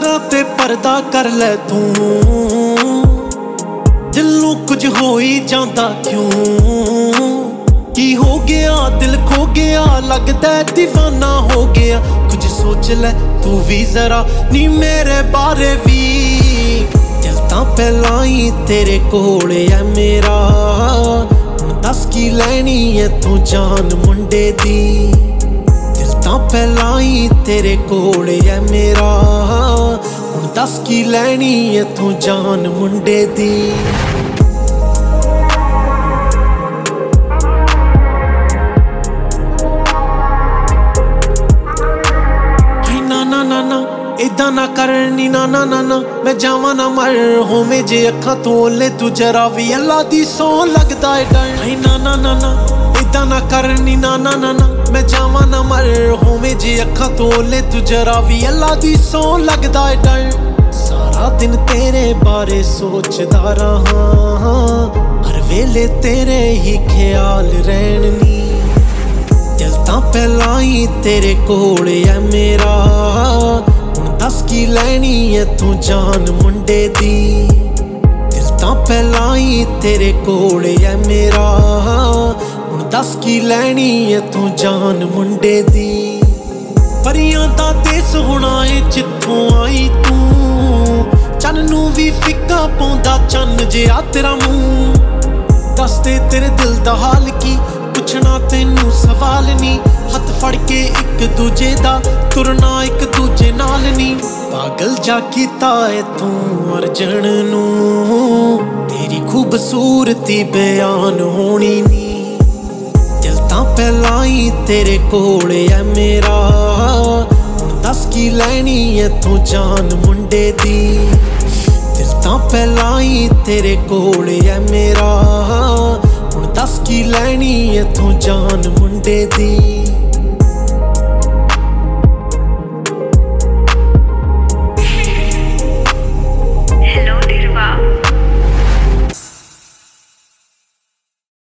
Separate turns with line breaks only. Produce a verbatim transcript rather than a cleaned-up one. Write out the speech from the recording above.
नजरां ते पर्दा कर लै तू, दिल नूं कुछ हो ही जांदा क्यों। की हो गया दिल खो गया, लगदा दीवाना हो गया। कुछ सोच लै तू भी जरा नी मेरे बारे भी। दिल तां पहलां ही तेरे कोल है मेरा, हुण दस की लैनी है तू जान मुंडे दी। दिल तां पहलां ही तेरे कोल है मेरा, हुण दस की लैनी है तू जान मुंडे दी। इदा ना करनी ना ना ना ना, मैं जावा ना मर होवे जे अखा तो ओले तू जरा भी अल्लाह दी सौ लगदा है डर। ना ना ना ना इदा ना करनी ना ना ना ना, मैं जावा ना मर होवे जे अखा तो ओले तू जरा भी अल्लाह दी सौ लगदा है डर। सारा दिन तेरे बारे सोचदा रहा, हर वेले तेरे ही ख्याल रहन नी। दिल तां पहलां ही तेरे कोल है मेरा, दस की लैनी है तू जान मुंडे दी। दिल तां पहलां ही तेरे कोल है मेरा, हुण दस की लैनी है तू जान मुंडे दी। परियां दा देस होना है जित्थों आई तू, चन्न नूं भी फिक्का पाउंदा चन्न जिहा तेरा मूंह। दस दे तेरे दिल दा हाल की, पुछना तेनू सवाल नी। हथ फड़ के एक दूजे दा तुरना एक दूजे नाल नी। पागल जा कीता है तू अर्जन नू, तेरी खूबसूरती बयान होनी नी। दिल तां पहलां ही तेरे कोल है मेरा, हुण दस की लैनी है तू जान मुंडे दी। दिल तां पहलां ही तेरे कोल है मेरा, हुण दस की लैनी है तू जान मुंडे दी।